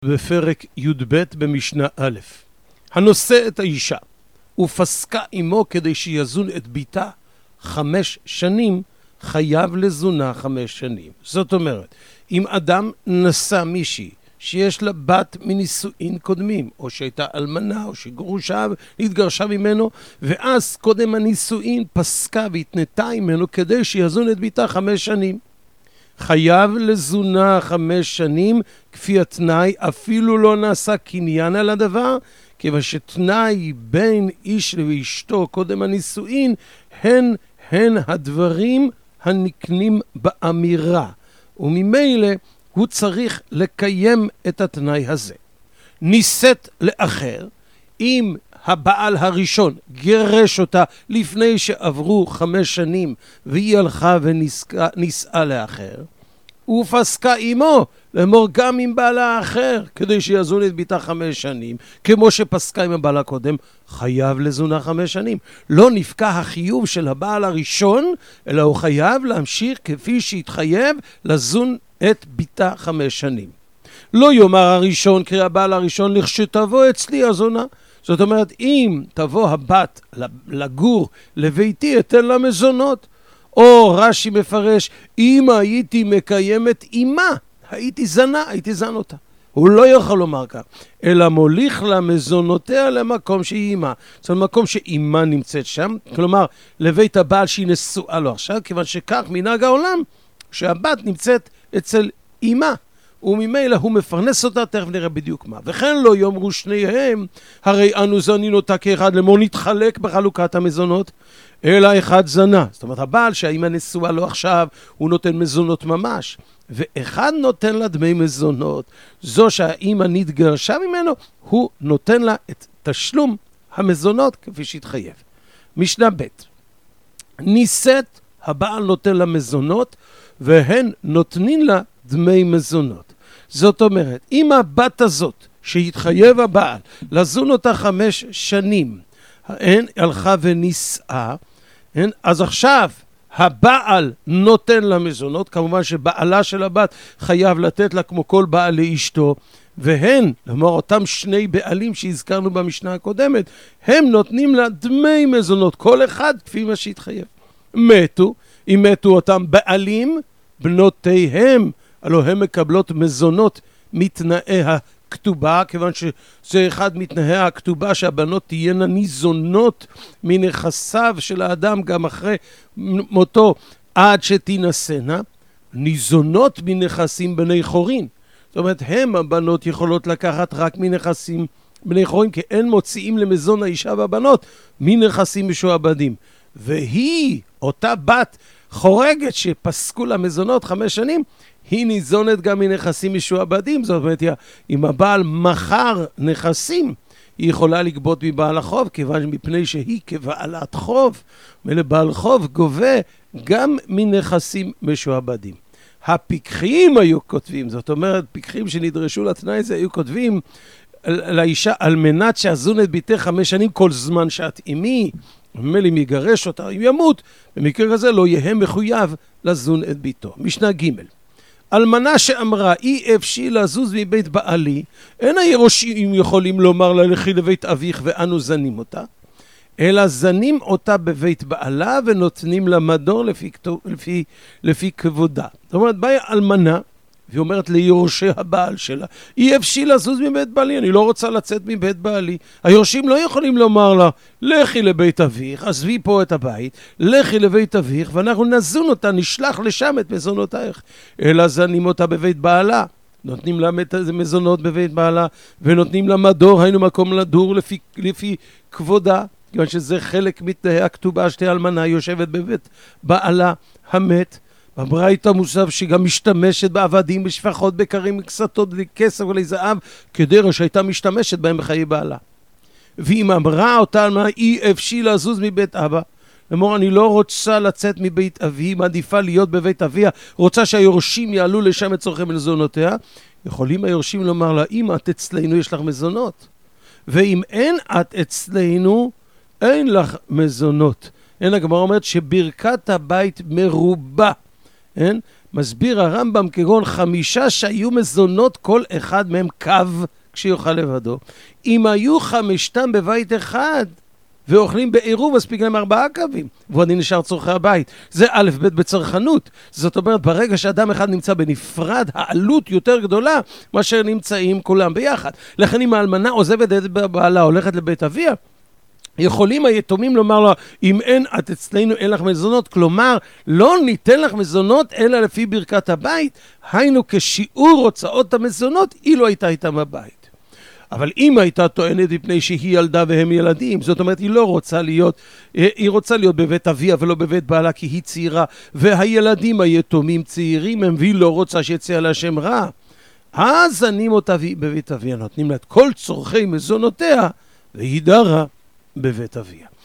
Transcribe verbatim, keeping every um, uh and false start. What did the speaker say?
בפרק י"ב במשנה א', הנושא את האישה ופסקה עמו כדי שיזון את ביתה חמש שנים, חייב לזונה חמש שנים. זאת אומרת, אם אדם נשא מישהי שיש לה בת מנישואין קודמים, או שהייתה אלמנה, או שגרושה והתגרשה ממנו, ואז קודם הנישואין פסקה והתנתה ממנו כדי שיזון את ביתה חמש שנים, חייב לזונה חמש שנים כפי התנאי, אפילו לא נעשה קניין על הדבר, כיוון שתנאי בין איש ואשתו קודם הנישואין הן הן הדברים הנקנים באמירה, וממילא הוא צריך לקיים את התנאי הזה. נישאת לאחר, אם הבעל הראשון גירש אותה לפני שעברו חמש שנים והיא הלכה ונישאה לאחר, ופסקה עמו לאמור גם עם בעלה האחר כדי שיזון את ביתה חמש שנים, כמו שפסקה עם הבעל הקודם, חייב לזונה חמש שנים. לא נפקע החיוב של הבעל הראשון, אלא הוא חייב להמשיך כפי שהתחייב לזון את ביתה חמש שנים. לא יאמר הראשון כי הבעל הראשון לכשתבוא אצלי הזונה. זאת אומרת, אם תבוא הבת לגור לביתי אתן לה מזונות. או רש"י מפרש, אם הייתי מקיימת אימה, הייתי זנה, הייתי זן אותה. הוא לא יכול לומר כך, אלא מוליך לה מזונותיה למקום שהיא אימה. זאת אומרת, מקום שאימה נמצאת שם, כלומר, לבית הבעל שהיא נשואה לו עכשיו, כיוון שכך מנהג העולם, שהבת נמצאת אצל אימה. וממילא הוא מפרנס אותה, תכף נראה בדיוק מה. וכן לא יאמרו שניהם, הרי אנו זנין אותה כאחד, לאמור נתחלק בחלוקת המזונות, אלא אחד זנה. זאת אומרת, הבעל שהאמא נשואה לו עכשיו, הוא נותן מזונות ממש, ואחד נותן לה דמי מזונות. זו שהאמא נתגרשה ממנו, הוא נותן לה את תשלום המזונות כפי שהתחייב. משנה ב', נישאת, הבעל נותן לה מזונות, והן נותנים לה דמי מזונות. זאת אומרת, אם הבת הזאת שהתחייב הבעל לזון אותה חמש שנים, הן הלכה ונישאה, אז עכשיו הבעל נותן לה מזונות, כמובן שבעלה של הבת חייב לתת לה כמו כל בעל לאשתו, והן, לומר אותם שני בעלים שהזכרנו במשנה הקודמת, הם נותנים לה דמי מזונות, כל אחד כפי מה שהתחייב. מתו, אם מתו אותם בעלים, בנותיהם, הלוא הם מקבלות מזונות מתנאי הכתובה, כיוון שזה אחד מתנאי הכתובה שהבנות תהיינה ניזונות מנכסיו של האדם גם אחרי מותו עד שתינשאנה, ניזונות מנכסים בני חורין. זאת אומרת, הם הבנות יכולות לקחת רק מנכסים בני חורין, כי אין מוציאים למזון האישה והבנות מנכסים משועבדים. והיא, אותה בת חורגת שפסקו לה מזונות חמש שנים, היא ניזונת גם מנכסים משועבדים. זאת אומרת, אם הבעל מכר נכסים, היא יכולה לגבות מבעל החוב, כיוון מפני שהיא כבעלת חוב, ולבעל חוב גובה גם מנכסים משועבדים. הפיקחים היו כותבים, זאת אומרת, פיקחים שנדרשו לתנאי הזה, היו כותבים לאישה, על מנת שאזון את ביתך חמש שנים כל זמן שאת אימי, וממילא אם יגרש אותה, אם ימות, במקרה כזה לא יהיה מחויב לזון את ביתו. משנה ג', אלמנה שאמרה אי אפשי לזוז מבית בעלי, אין הירושים יכולים לומר לה לכי לבית אביך ואנו זנים אותה, אלא זנים אותה בבית בעלה ונותנים לה מדור לפי, לפי, לפי כבודה. זאת אומרת, באה אלמנה והיא אומרת ליורשי הבעל שלה, אי אפשי לזוז מבית בעלי, אני לא רוצה לצאת מבית בעלי. היורשים לא יכולים לומר לה, לכי לבית אביך, עזבי פה את הבית, לכי לבית אביך, ואנחנו נזון אותה, נשלח לשם את מזונותייך. אלא זנים אותה בבית בעלה, נותנים לה מזונות בבית בעלה, ונותנים לה מדור, היינו מקום לדור לפי, לפי כבודה, כיוון שזה חלק מתנאי הכתובה, שתי אלמנה יושבת בבית בעלה המת, בברייתא מוסף שגם משתמשת בעבדים, בשפחות, בקרים, קסתות, כסף ולזהב, כדרך שהייתה משתמשת בהם בחיי בעלה. ואם אמרה אותה אלמנה, אי אפשי לזוז מבית אבא, אמור, אני לא רוצה לצאת מבית אבי, היא מעדיפה להיות בבית אביה, רוצה שהיורשים יעלו לשם את צורכי מזונותיה, יכולים היורשים לומר לה, אם את אצלנו יש לך מזונות, ואם אין את אצלנו, אין לך מזונות. אין, הגמרא אומרת שברכת הבית מרובה, אין? מסביר הרמב"ם כגון חמישה שהיו מזונות כל אחד מהם קו כשיוכל לבדו. אם היו חמשתם בבית אחד ואוכלים בעירוב, מספיק להם ארבעה קווים, והוא עדיין נשאר צורכי הבית. זה א' ב' בצרכנות. זאת אומרת, ברגע שאדם אחד נמצא בנפרד, העלות יותר גדולה מאשר נמצאים כולם ביחד. לכן אם האלמנה עוזבת את בעלה, הולכת לבית אביה, יכולים היתומים לומר לו, אם אין, את אצלנו אין לך מזונות, כלומר, לא ניתן לך מזונות אלא לפי ברכת הבית, היינו כשיעור הוצאות המזונות, אילו הייתה איתם הבית. אבל אם הייתה טוענת מפני שהיא ילדה והם ילדים, זאת אומרת, היא לא רוצה להיות, היא רוצה להיות בבית אביה ולא בבית בעלה כי היא צעירה, והילדים היתומים צעירים הם, והיא לא רוצה שיצא לה שם רע, אז זנים אותה בבית אביה, נותנים לה את כל צורכי מזונותיה, והיא דרה בבית אביה.